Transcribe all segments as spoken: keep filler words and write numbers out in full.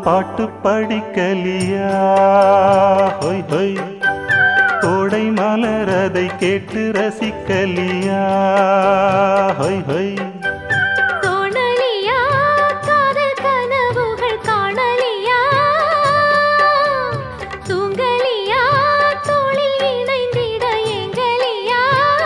பாட்டு படிக்கலியா? ஹொய் ஹொய் கோடை மலர் அதை கேட்டு ரசிக்கலியா? ஹொய் ஹொய் கோணலியா காதல் கனவுகள் காணலியா? தூங்கலியா தோளில் இணைந்திட எங்கலியா?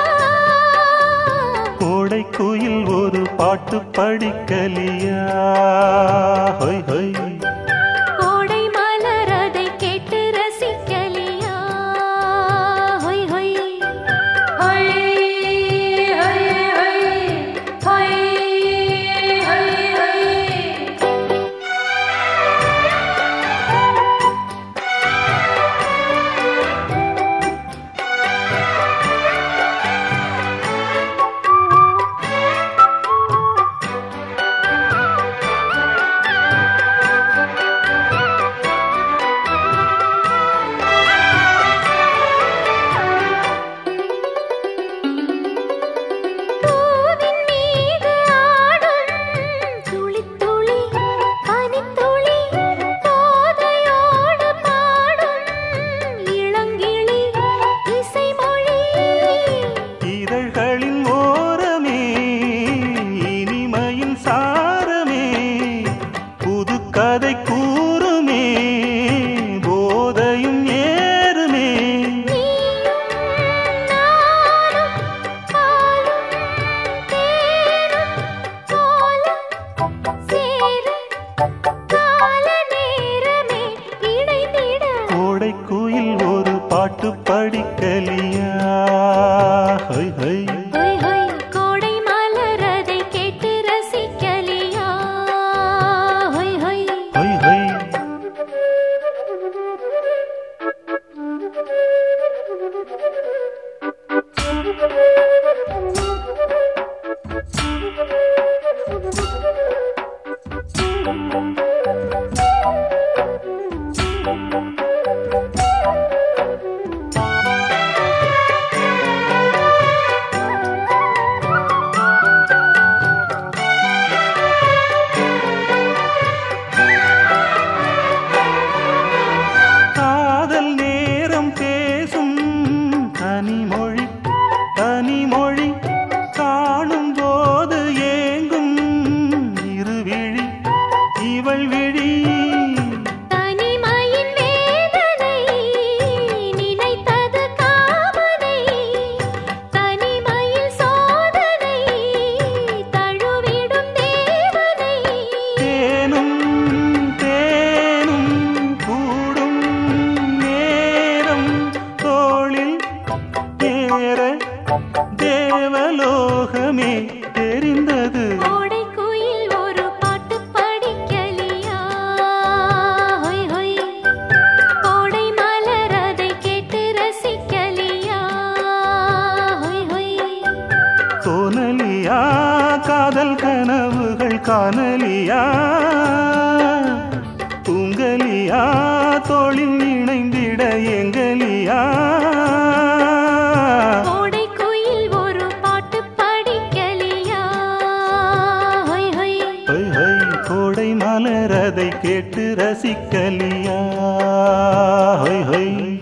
கோடை குயில் ஒரு பாட்டு படிக்கலியா? ஹொய் ஹொய் கோடை மலர் அதை கேட்டு ரசிக்கலியா? ஹொய் ஹொய் ஹொய் ஹொய் ஹொய் ஹொய் ஹொய் கதை கூறுமே போதையும் ஏறுமே. கோடை குயில் ஒரு பாட்டு படிக்கலியா? ஹொய் ஹொய் கோடை மலர் அதை கேட்டு ரசிக்கலியா? ஹொய் ஹொய் ஹொய் ஹொய் தனிமொழி தனிமொழி காணும் போது ஏங்கும் இருவிழி இவள் விழி. தனிமையின் வேதனை நினைத்தது காமனை, தனிமையில் சோதனை தழுவிடும் தேவனை. தேனும் தேனும் கூடும் நேரம் தோளில் ஏற தேவலோகமே தெரிந்தது. கோடை குயில் ஒரு பாட்டு படிக்கலியா? ஹொய் ஹொய் கோடை மலர் அதை கேட்டு ரசிக்கலியா? ஹொய் ஹொய் தோணலியா காதல் கனவுகள் காணலியா? தூங்கலியா தோளில் இணைந்திட எங்கலியா? கோடை குயில் ஒரு பாட்டு படிக்கலியா? ஹொய் ஹொய் ஹொய் ஹொய் கோடை மலர் அதை கேட்டு ரசிக்கலியா? ஹொய் ஹொய்